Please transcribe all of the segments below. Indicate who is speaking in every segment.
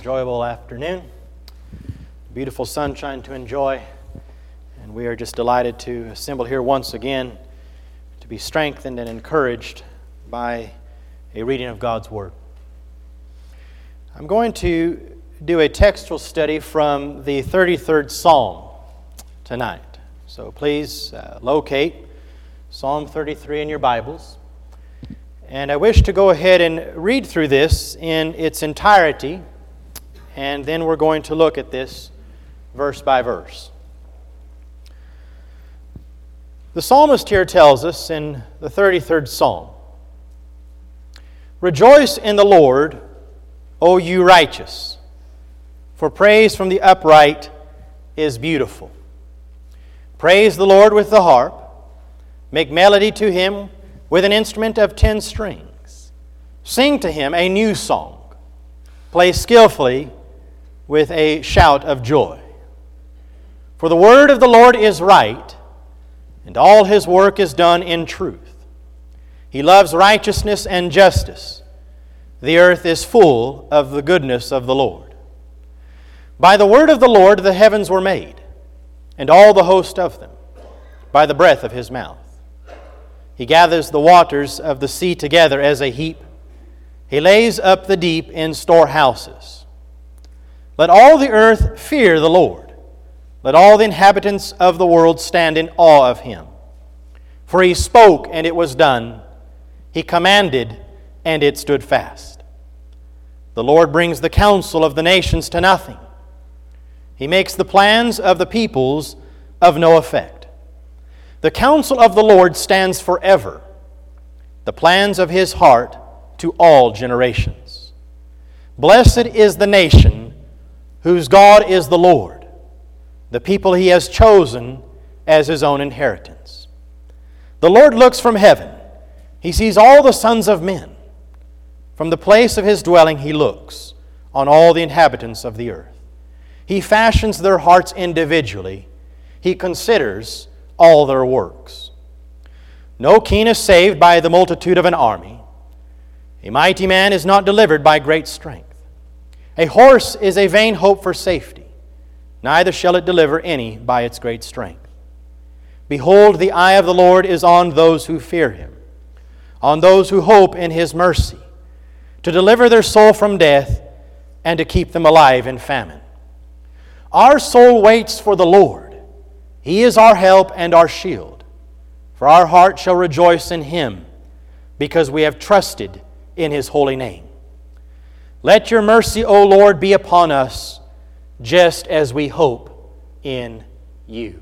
Speaker 1: enjoyable afternoon. Beautiful sunshine to enjoy. And we are just delighted to assemble here once again to be strengthened and encouraged by a reading of God's Word. I'm going to do a textual study from the 33rd Psalm tonight. So please locate Psalm 33 in your Bibles. And I wish to go ahead and read through this in its entirety, and then we're going to look at this verse by verse. The psalmist here tells us in the 33rd Psalm, "Rejoice in the Lord, O you righteous, for praise from the upright is beautiful. Praise the Lord with the harp, make melody to Him with an instrument of 10 strings. Sing to Him a new song, play skillfully with a shout of joy. For the word of the Lord is right, and all His work is done in truth. He loves righteousness and justice. The earth is full of the goodness of the Lord. By the word of the Lord the heavens were made, and all the host of them, by the breath of His mouth. He gathers the waters of the sea together as a heap. He lays up the deep in storehouses. Let all the earth fear the Lord. Let all the inhabitants of the world stand in awe of Him. For He spoke, and it was done. He commanded, and it stood fast. The Lord brings the counsel of the nations to nothing. He makes the plans of the peoples of no effect. The counsel of the Lord stands forever, the plans of His heart to all generations. Blessed is the nation whose God is the Lord, the people He has chosen as His own inheritance. The Lord looks from heaven. He sees all the sons of men. From the place of His dwelling He looks on all the inhabitants of the earth. He fashions their hearts individually. He considers all their works. No king is saved by the multitude of an army. A mighty man is not delivered by great strength. A horse is a vain hope for safety, neither shall it deliver any by its great strength. Behold, the eye of the Lord is on those who fear Him, on those who hope in His mercy, to deliver their soul from death and to keep them alive in famine. Our soul waits for the Lord. He is our help and our shield. For our heart shall rejoice in Him, because we have trusted in His holy name. Let your mercy, O Lord, be upon us, just as we hope in You."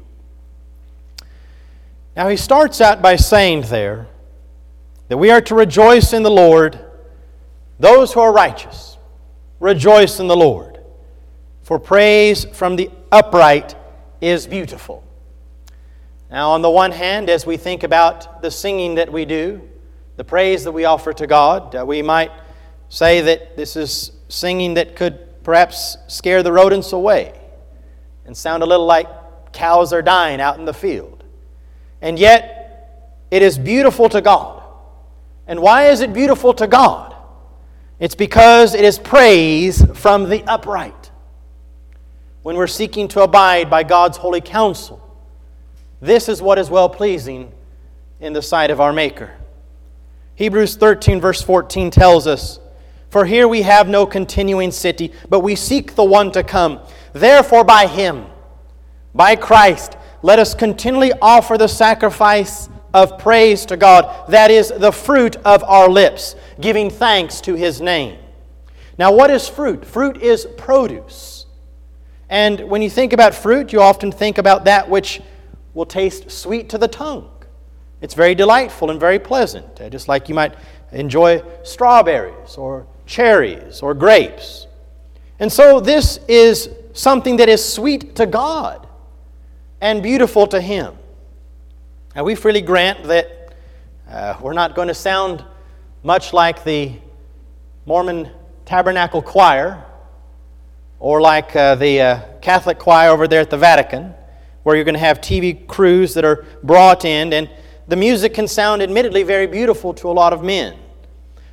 Speaker 1: Now he starts out by saying there that we are to rejoice in the Lord, those who are righteous. Rejoice in the Lord, for praise from the upright is beautiful. Now, on the one hand, as we think about the singing that we do, the praise that we offer to God, we might say that this is singing that could perhaps scare the rodents away and sound a little like cows are dying out in the field. And yet, it is beautiful to God. And why is it beautiful to God? It's because it is praise from the upright. When we're seeking to abide by God's holy counsel, this is what is well-pleasing in the sight of our Maker. Hebrews 13 verse 14 tells us, "For here we have no continuing city, but we seek the one to come. Therefore by Him, by Christ, let us continually offer the sacrifice of praise to God, that is the fruit of our lips, giving thanks to His name." Now what is fruit? Fruit is produce. And when you think about fruit, you often think about that which will taste sweet to the tongue. It's very delightful and very pleasant, just like you might enjoy strawberries or cherries or grapes. And so this is something that is sweet to God and beautiful to Him. Now we freely grant that we're not going to sound much like the Mormon Tabernacle Choir or like the Catholic choir over there at the Vatican, where you're going to have TV crews that are brought in, and the music can sound admittedly very beautiful to a lot of men.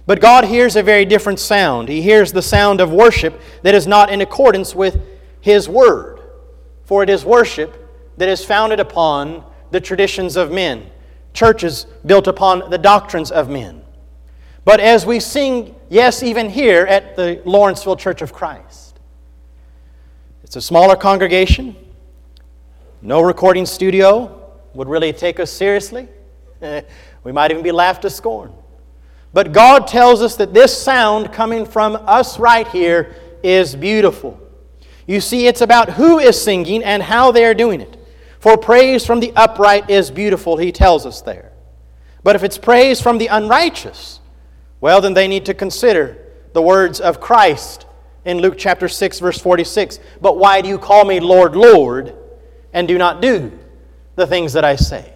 Speaker 1: But God hears a very different sound. He hears the sound of worship that is not in accordance with His Word. For it is worship that is founded upon the traditions of men, churches built upon the doctrines of men. But as we sing, yes, even here at the Lawrenceville Church of Christ, it's a smaller congregation. No recording studio would really take us seriously. We might even be laughed to scorn. But God tells us that this sound coming from us right here is beautiful. You see, it's about who is singing and how they are doing it. For praise from the upright is beautiful, He tells us there. But if it's praise from the unrighteous, well, then they need to consider the words of Christ in Luke chapter 6, verse 46. But why do you call me Lord, Lord, and do not do the things that I say?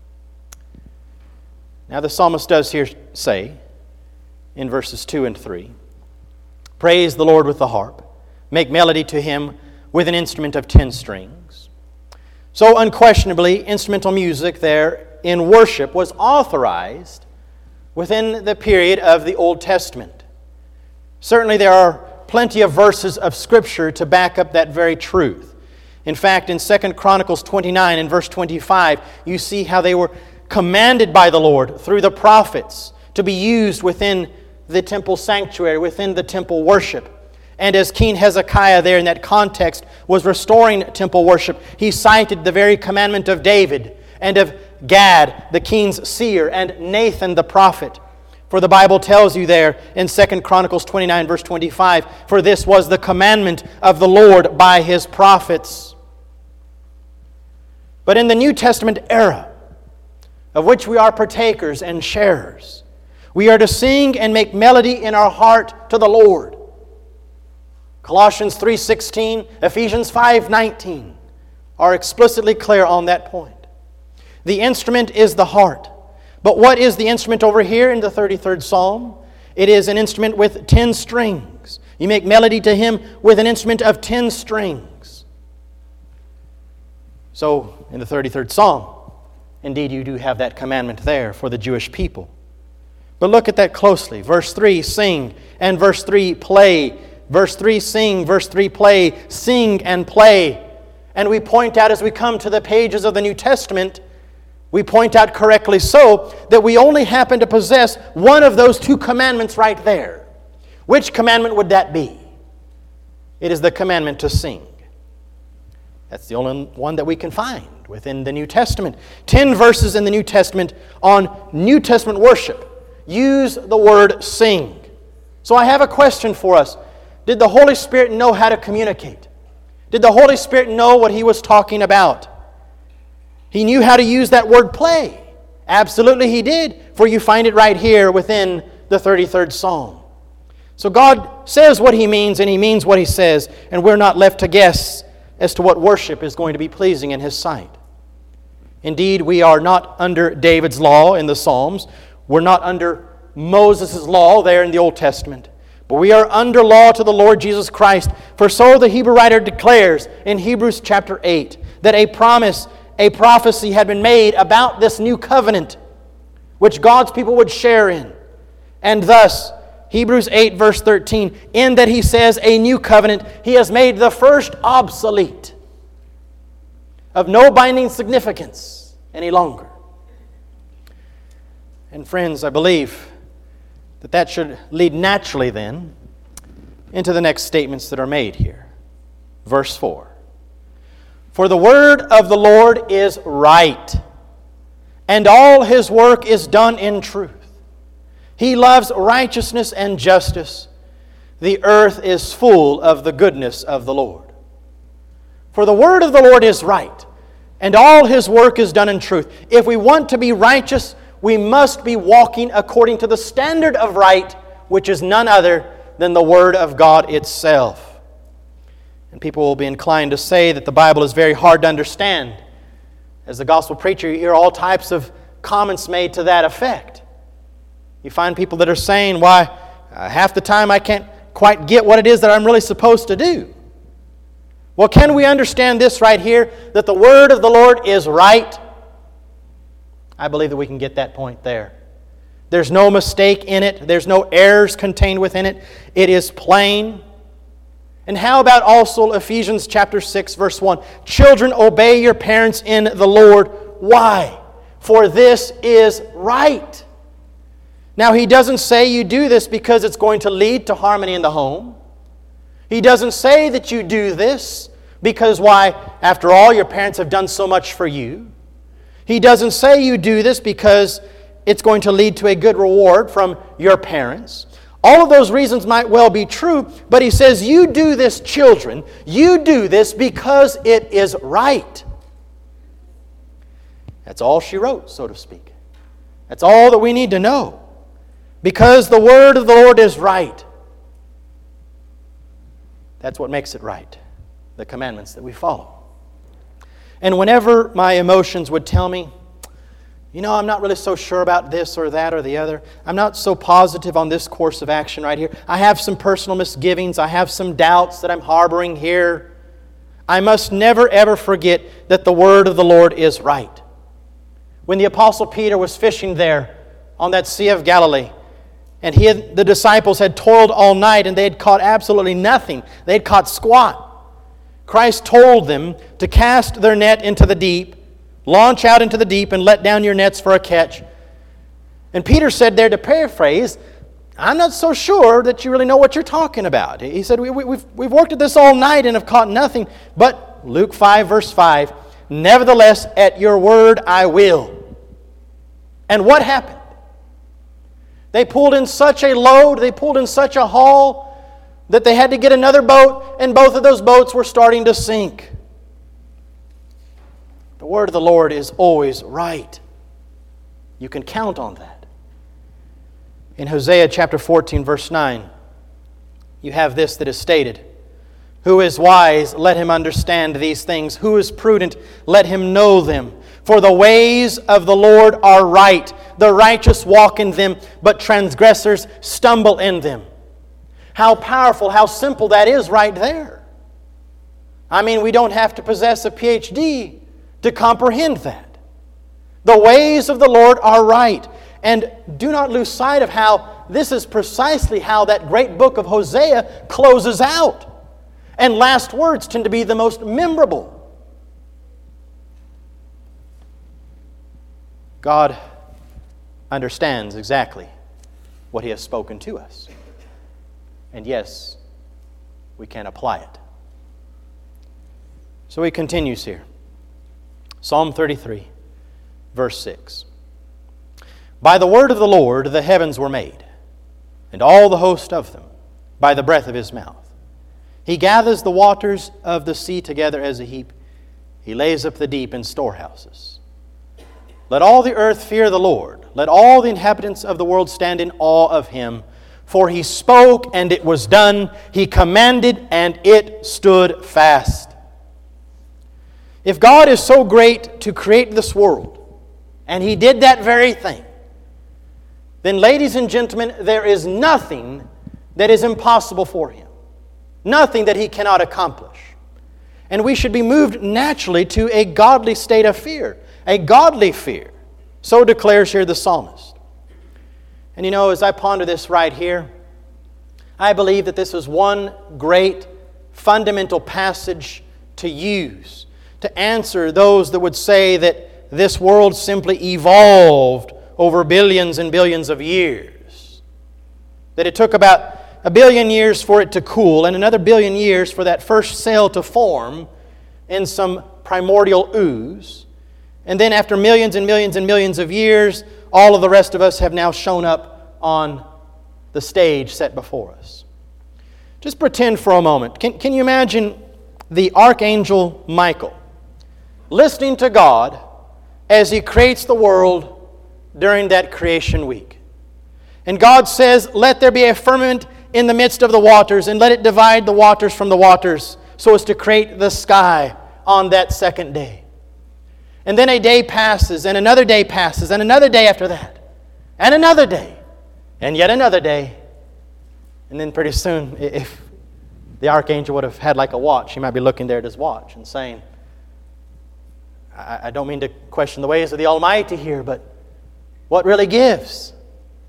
Speaker 1: Now the psalmist does here say, in verses 2 and 3, praise the Lord with the harp, make melody to Him with an instrument of 10 strings. So unquestionably, instrumental music there in worship was authorized within the period of the Old Testament. Certainly there are plenty of verses of Scripture to back up that very truth. In fact, in 2 Chronicles 29 and verse 25, you see how they were commanded by the Lord through the prophets to be used within the temple sanctuary, within the temple worship. And as King Hezekiah there in that context was restoring temple worship, he cited the very commandment of David and of Gad, the king's seer, and Nathan the prophet. For the Bible tells you there in 2 Chronicles 29 verse 25, for this was the commandment of the Lord by His prophets. But in the New Testament era, of which we are partakers and sharers, we are to sing and make melody in our heart to the Lord. Colossians 3:16, Ephesians 5:19 are explicitly clear on that point. The instrument is the heart. But what is the instrument over here in the 33rd Psalm? It is an instrument with 10 strings. You make melody to Him with an instrument of 10 strings. So, in the 33rd Psalm, indeed you do have that commandment there for the Jewish people. But look at that closely. Verse 3, sing, and verse 3, play. Verse 3, sing, verse 3, play, sing and play. And we point out as we come to the pages of the New Testament, we point out correctly so that we only happen to possess one of those two commandments right there. Which commandment would that be? It is the commandment to sing. That's the only one that we can find within the New Testament. 10 verses in the New Testament on New Testament worship use the word sing. So I have a question for us. Did the Holy Spirit know how to communicate? Did the Holy Spirit know what He was talking about? He knew how to use that word play. Absolutely He did, for you find it right here within the 33rd Psalm. So God says what He means, and He means what He says, and we're not left to guess as to what worship is going to be pleasing in His sight. Indeed, we are not under David's law in the Psalms. We're not under Moses' law there in the Old Testament. But we are under law to the Lord Jesus Christ. For so the Hebrew writer declares in Hebrews chapter 8 that a prophecy had been made about this new covenant which God's people would share in. And thus, Hebrews 8 verse 13, in that He says a new covenant, He has made the first obsolete, of no binding significance any longer. And friends, I believe that should lead naturally then into the next statements that are made here. Verse 4. For the word of the Lord is right, and all His work is done in truth. He loves righteousness and justice. The earth is full of the goodness of the Lord. For the word of the Lord is right, and all His work is done in truth. If we want to be righteous, we must be walking according to the standard of right, which is none other than the Word of God itself. And people will be inclined to say that the Bible is very hard to understand. As the gospel preacher, you hear all types of comments made to that effect. You find people that are saying, why, half the time I can't quite get what it is that I'm really supposed to do. Well, can we understand this right here, that the Word of the Lord is right? I believe that we can get that point there. There's no mistake in it. There's no errors contained within it. It is plain. And how about also Ephesians chapter 6, verse 1? Children, obey your parents in the Lord. Why? For this is right. Now, he doesn't say you do this because it's going to lead to harmony in the home. He doesn't say that you do this because, why, after all, your parents have done so much for you. He doesn't say you do this because it's going to lead to a good reward from your parents. All of those reasons might well be true, but he says, you do this, children. You do this because it is right. That's all she wrote, so to speak. That's all that we need to know. Because the word of the Lord is right. That's what makes it right. The commandments that we follow. And whenever my emotions would tell me, I'm not really so sure about this or that or the other. I'm not so positive on this course of action right here. I have some personal misgivings. I have some doubts that I'm harboring here. I must never ever forget that the word of the Lord is right. When the Apostle Peter was fishing there on that Sea of Galilee, and the disciples had toiled all night and they had caught absolutely nothing. They had caught squat. Christ told them to cast their net into the deep, launch out into the deep and let down your nets for a catch. And Peter said there, to paraphrase, I'm not so sure that you really know what you're talking about. He said, we've worked at this all night and have caught nothing. But Luke 5 verse 5, nevertheless at your word I will. And what happened? They pulled in such a load, they pulled in such a haul that they had to get another boat, and both of those boats were starting to sink. The word of the Lord is always right. You can count on that. In Hosea chapter 14, verse 9, you have this that is stated. Who is wise, let him understand these things. Who is prudent, let him know them. For the ways of the Lord are right. The righteous walk in them, but transgressors stumble in them. How powerful, how simple that is right there. I mean, we don't have to possess a PhD to comprehend that. The ways of the Lord are right. And do not lose sight of how this is precisely how that great book of Hosea closes out. And last words tend to be the most memorable. God understands exactly what He has spoken to us. And yes, we can apply it. So he continues here. Psalm 33, verse 6. By the word of the Lord the heavens were made, and all the host of them, by the breath of His mouth. He gathers the waters of the sea together as a heap. He lays up the deep in storehouses. Let all the earth fear the Lord. Let all the inhabitants of the world stand in awe of Him. For He spoke, and it was done. He commanded, and it stood fast. If God is so great to create this world, and He did that very thing, then, ladies and gentlemen, there is nothing that is impossible for Him. Nothing that He cannot accomplish. And we should be moved naturally to a godly state of fear. A godly fear. So declares here the psalmist. And as I ponder this right here, I believe that this is one great fundamental passage to use to answer those that would say that this world simply evolved over billions and billions of years. That it took about 1 billion years for it to cool and another 1 billion years for that first cell to form in some primordial ooze. And then after millions and millions and millions of years, all of the rest of us have now shown up on the stage set before us. Just pretend for a moment. Can you imagine the archangel Michael listening to God as He creates the world during that creation week? And God says, let there be a firmament in the midst of the waters, and let it divide the waters from the waters, so as to create the sky on that second day. And then a day passes, and another day passes, and another day after that, and another day, and yet another day. And then pretty soon, if the archangel would have had like a watch, he might be looking there at his watch and saying, I don't mean to question the ways of the Almighty here, but what really gives?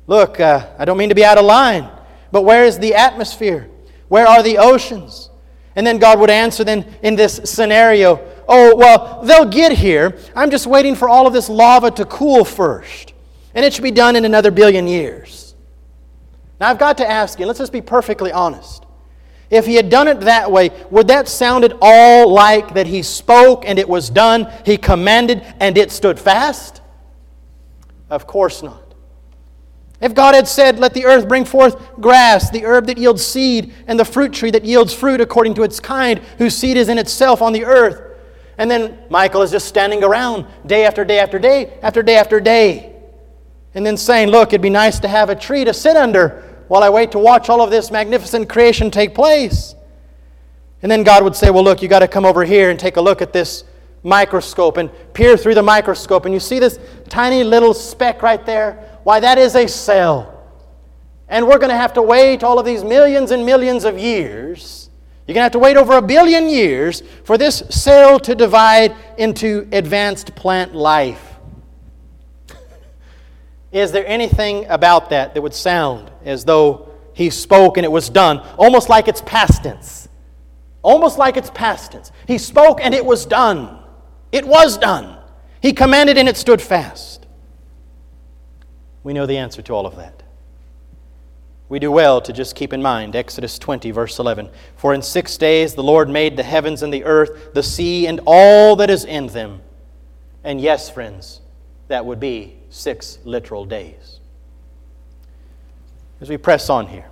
Speaker 1: Look, I don't mean to be out of line, but where is the atmosphere? Where are the oceans? And then God would answer then in this scenario, oh, well, they'll get here. I'm just waiting for all of this lava to cool first. And it should be done in another billion years. Now, I've got to ask you, let's just be perfectly honest. If He had done it that way, would that sound at all like that He spoke and it was done, He commanded and it stood fast? Of course not. If God had said, let the earth bring forth grass, the herb that yields seed, and the fruit tree that yields fruit according to its kind, whose seed is in itself on the earth, and then Michael is just standing around day after day after day after day after day, and then saying, look, it'd be nice to have a tree to sit under while I wait to watch all of this magnificent creation take place. And then God would say, well, look, you got to come over here and take a look at this microscope and peer through the microscope. And you see this tiny little speck right there? Why, that is a cell. And we're going to have to wait all of these millions and millions of years. You're going to have to wait over 1 billion years for this cell to divide into advanced plant life. Is there anything about that would sound as though He spoke and it was done? Almost like it's past tense. Almost like it's past tense. He spoke and it was done. It was done. He commanded and it stood fast. We know the answer to all of that. We do well to just keep in mind Exodus 20, verse 11. For in 6 days the Lord made the heavens and the earth, the sea, and all that is in them. And yes, friends, that would be 6 literal days. As we press on here,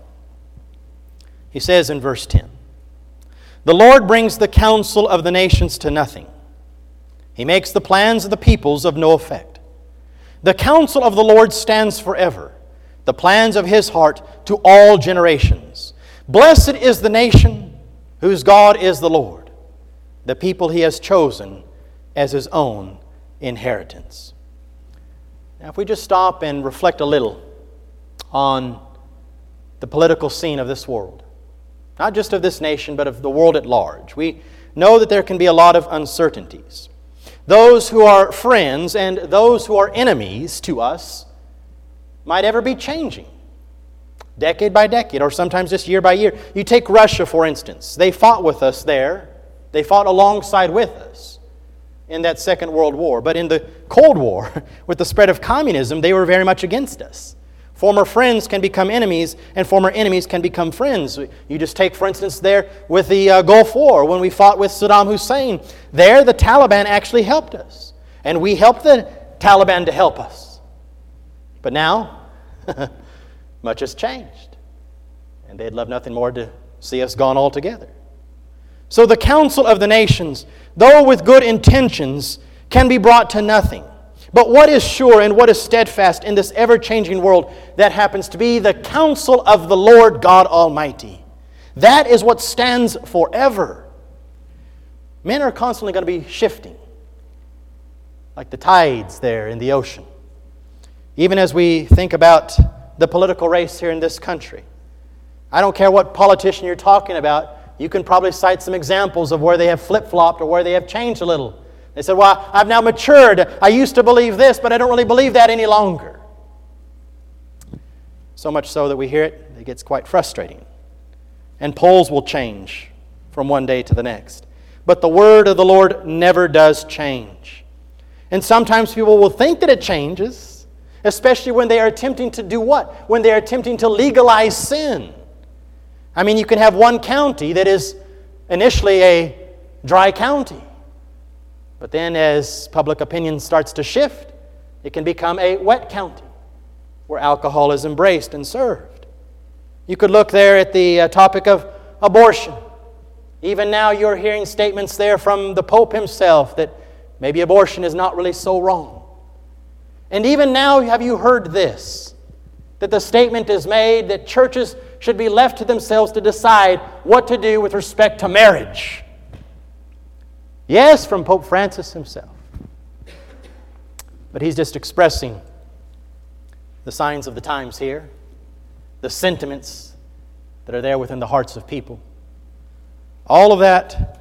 Speaker 1: He says in verse 10, the Lord brings the counsel of the nations to nothing. He makes the plans of the peoples of no effect. The counsel of the Lord stands forever, the plans of His heart to all generations. Blessed is the nation whose God is the Lord, the people He has chosen as His own inheritance. Now, if we just stop and reflect a little on the political scene of this world, not just of this nation, but of the world at large, we know that there can be a lot of uncertainties. Those who are friends and those who are enemies to us might ever be changing, decade by decade, or sometimes just year by year. You take Russia, for instance. They fought with us there. They fought alongside with us in that Second World War. But in the Cold War, with the spread of communism, they were very much against us. Former friends can become enemies, and former enemies can become friends. You just take, for instance, there with the Gulf War, when we fought with Saddam Hussein. There, the Taliban actually helped us, and we helped the Taliban to help us. But now, much has changed, and they'd love nothing more to see us gone altogether. So the counsel of the nations, though with good intentions, can be brought to nothing. But what is sure and what is steadfast in this ever-changing world, that happens to be the counsel of the Lord God Almighty. That is what stands forever. Men are constantly going to be shifting, like the tides there in the ocean. Even as we think about the political race here in this country, I don't care what politician you're talking about, you can probably cite some examples of where they have flip-flopped or where they have changed a little. They said, well, I've now matured. I used to believe this, but I don't really believe that any longer. So much so that we hear it gets quite frustrating. And polls will change from one day to the next. But the word of the Lord never does change. And sometimes people will think that it changes, especially when they are attempting to do what? When they are attempting to legalize sin. I mean, you can have one county that is initially a dry county. But then as public opinion starts to shift, it can become a wet county where alcohol is embraced and served. You could look there at the topic of abortion. Even now you're hearing statements there from the Pope himself that maybe abortion is not really so wrong. And even now, have you heard this? That the statement is made that churches should be left to themselves to decide what to do with respect to marriage. Yes, from Pope Francis himself. But he's just expressing the signs of the times here, the sentiments that are there within the hearts of people. All of that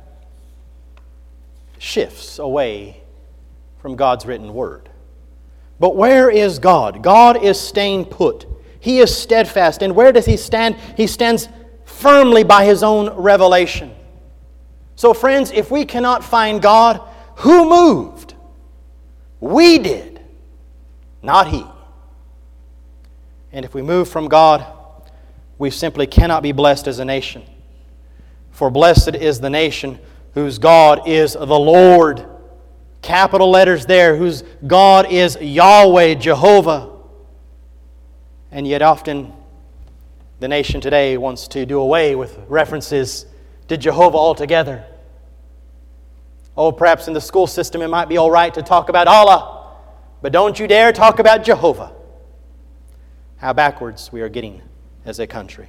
Speaker 1: shifts away from God's written word. But where is God? God is staying put. He is steadfast. And where does He stand? He stands firmly by His own revelation. So friends, if we cannot find God, who moved? We did, not He. And if we move from God, we simply cannot be blessed as a nation. For blessed is the nation whose God is the Lord. Capital letters there, whose God is Yahweh, Jehovah. And yet often the nation today wants to do away with references to Jehovah altogether. Oh, perhaps in the school system it might be all right to talk about Allah, but don't you dare talk about Jehovah. How backwards we are getting as a country.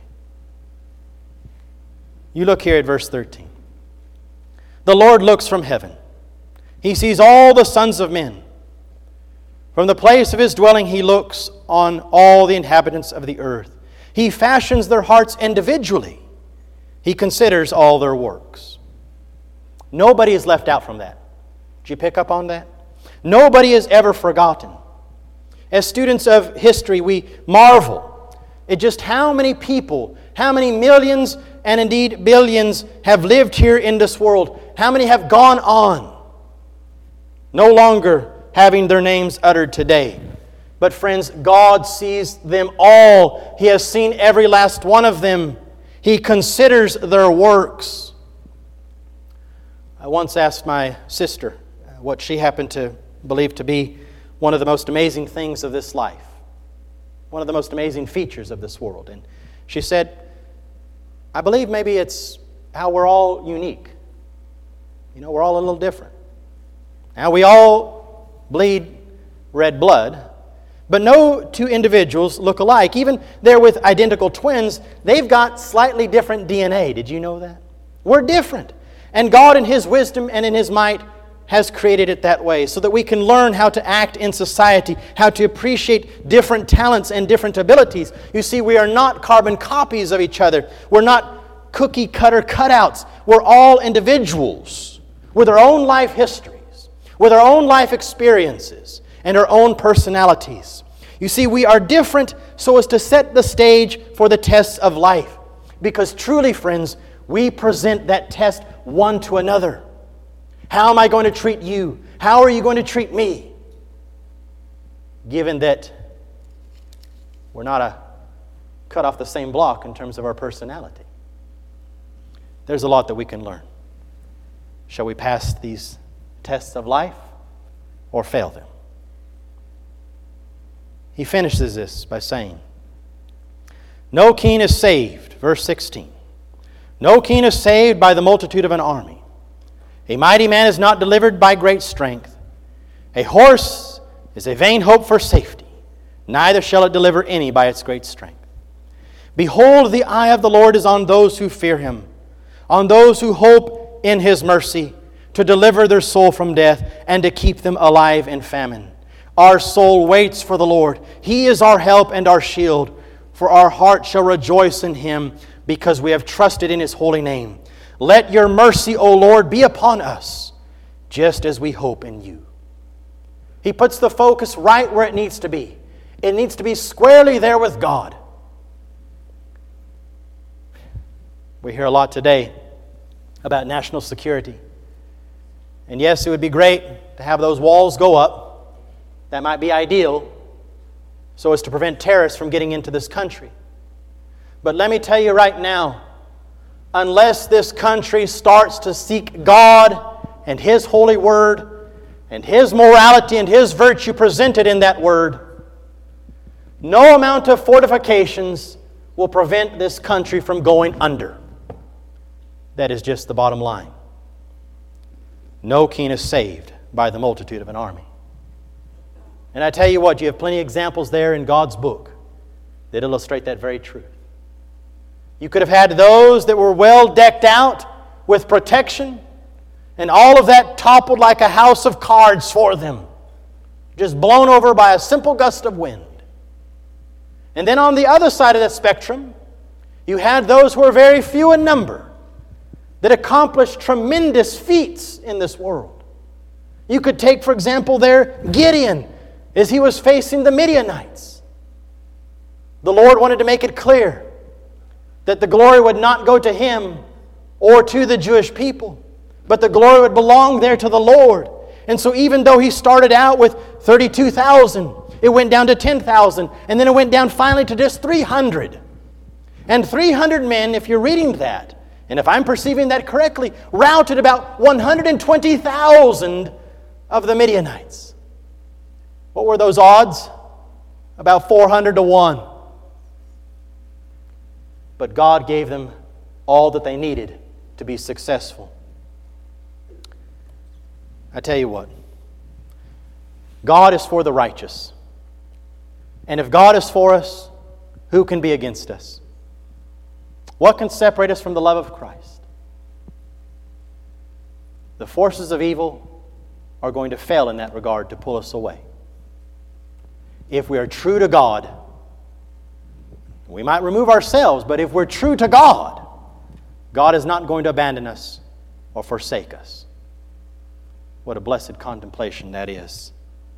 Speaker 1: You look here at verse 13. The Lord looks from heaven. He sees all the sons of men. From the place of His dwelling He looks on all the inhabitants of the earth. He fashions their hearts individually. He considers all their works. Nobody is left out from that. Did you pick up on that? Nobody is ever forgotten. As students of history, we marvel at just how many people, how many millions and indeed billions have lived here in this world. How many have gone on, no longer having their names uttered today. But friends, God sees them all. He has seen every last one of them. He considers their works. I once asked my sister what she happened to believe to be one of the most amazing things of this life, one of the most amazing features of this world. And she said, I believe maybe it's how we're all unique. You know, we're all a little different. Now, we all bleed red blood, but no two individuals look alike. Even there with identical twins, they've got slightly different DNA. Did you know that? We're different. And God in His wisdom and in His might has created it that way so that we can learn how to act in society, how to appreciate different talents and different abilities. You see, we are not carbon copies of each other. We're not cookie cutter cutouts. We're all individuals with our own life histories, with our own life experiences, and our own personalities. You see, we are different so as to set the stage for the tests of life. Because truly, friends, we present that test one to another. How am I going to treat you? How are you going to treat me? Given that we're not cut off the same block in terms of our personality. There's a lot that we can learn. Shall we pass these tests of life or fail them? He finishes this by saying, no king is saved, verse 16. No king is saved by the multitude of an army. A mighty man is not delivered by great strength. A horse is a vain hope for safety. Neither shall it deliver any by its great strength. Behold, the eye of the Lord is on those who fear Him, on those who hope in His mercy, to deliver their soul from death and to keep them alive in famine. Our soul waits for the Lord. He is our help and our shield. For our heart shall rejoice in Him, because we have trusted in His holy name. Let your mercy, O Lord, be upon us, just as we hope in you. He puts the focus right where it needs to be. It needs to be squarely there with God. We hear a lot today about national security. And yes, it would be great to have those walls go up. That might be ideal, so as to prevent terrorists from getting into this country. But let me tell you right now, unless this country starts to seek God and His holy word and His morality and His virtue presented in that word, no amount of fortifications will prevent this country from going under. That is just the bottom line. No king is saved by the multitude of an army. And I tell you what, you have plenty of examples there in God's book that illustrate that very truth. You could have had those that were well decked out with protection, and all of that toppled like a house of cards for them, just blown over by a simple gust of wind. And then on the other side of that spectrum, you had those who were very few in number that accomplished tremendous feats in this world. You could take, for example, there Gideon, as he was facing the Midianites. The Lord wanted to make it clear that the glory would not go to Him or to the Jewish people, but the glory would belong there to the Lord. And so even though He started out with 32,000, it went down to 10,000, and then it went down finally to just 300. And 300 men, if you're reading that, and if I'm perceiving that correctly, routed about 120,000 of the Midianites. What were those odds? About 400 to 1. But God gave them all that they needed to be successful. I tell you what, God is for the righteous. And if God is for us, who can be against us? What can separate us from the love of Christ? The forces of evil are going to fail in that regard to pull us away. If we are true to God, we might remove ourselves, but if we're true to God, God is not going to abandon us or forsake us. What a blessed contemplation that is.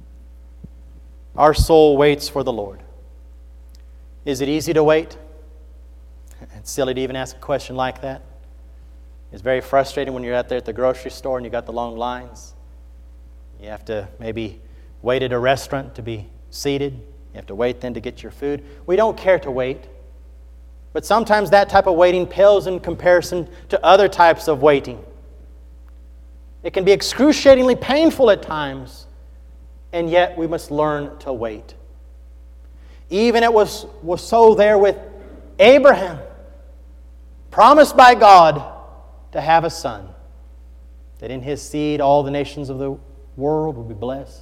Speaker 1: Our soul waits for the Lord. Is it easy to wait? It's silly to even ask a question like that. It's very frustrating when you're out there at the grocery store and you got the long lines. You have to maybe wait at a restaurant to be seated. You have to wait then to get your food. We don't care to wait. But sometimes that type of waiting pales in comparison to other types of waiting. It can be excruciatingly painful at times, and yet we must learn to wait. Even it was so there with Abraham, promised by God to have a son, that in his seed all the nations of the world would be blessed.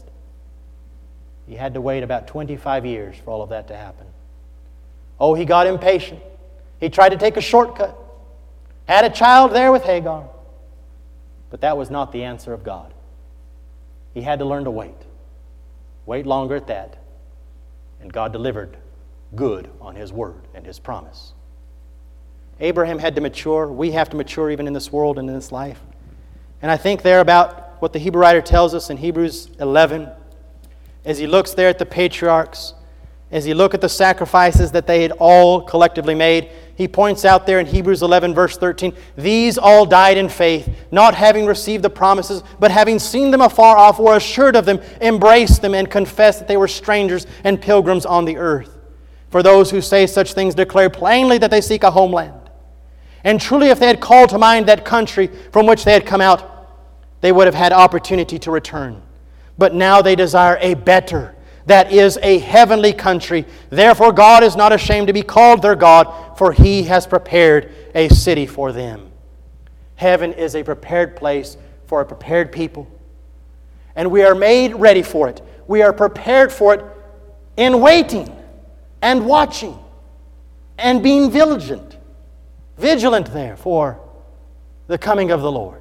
Speaker 1: He had to wait about 25 years for all of that to happen. Oh, he got impatient. He tried to take a shortcut. Had a child there with Hagar. But that was not the answer of God. He had to learn to wait. Wait longer at that. And God delivered good on His word and His promise. Abraham had to mature. We have to mature even in this world and in this life. And I think there about what the Hebrew writer tells us in Hebrews 11, as he looks there at the patriarchs, as he looks at the sacrifices that they had all collectively made, he points out there in Hebrews 11 verse 13, these all died in faith, not having received the promises, but having seen them afar off, were assured of them, embraced them, and confessed that they were strangers and pilgrims on the earth. For those who say such things declare plainly that they seek a homeland. And truly if they had called to mind that country from which they had come out, they would have had opportunity to return. But now they desire a better, that is a heavenly country. Therefore God is not ashamed to be called their God, for He has prepared a city for them. Heaven is a prepared place for a prepared people. And we are made ready for it. We are prepared for it in waiting and watching and being vigilant. Vigilant there for the coming of the Lord.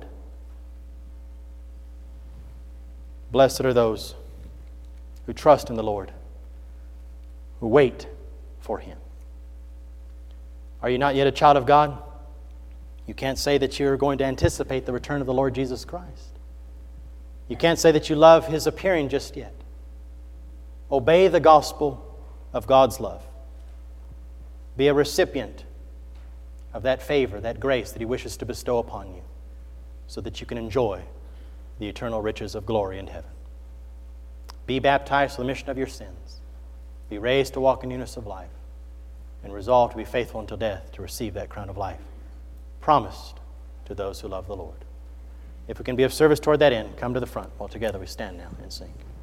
Speaker 1: Blessed are those who trust in the Lord, who wait for Him. Are you not yet a child of God? You can't say that you're going to anticipate the return of the Lord Jesus Christ. You can't say that you love His appearing just yet. Obey the gospel of God's love. Be a recipient of that favor, that grace that He wishes to bestow upon you, so that you can enjoy the eternal riches of glory in heaven. Be baptized for the remission of your sins. Be raised to walk in newness of life. And resolve to be faithful until death to receive that crown of life promised to those who love the Lord. If we can be of service toward that end, come to the front while together we stand now and sing.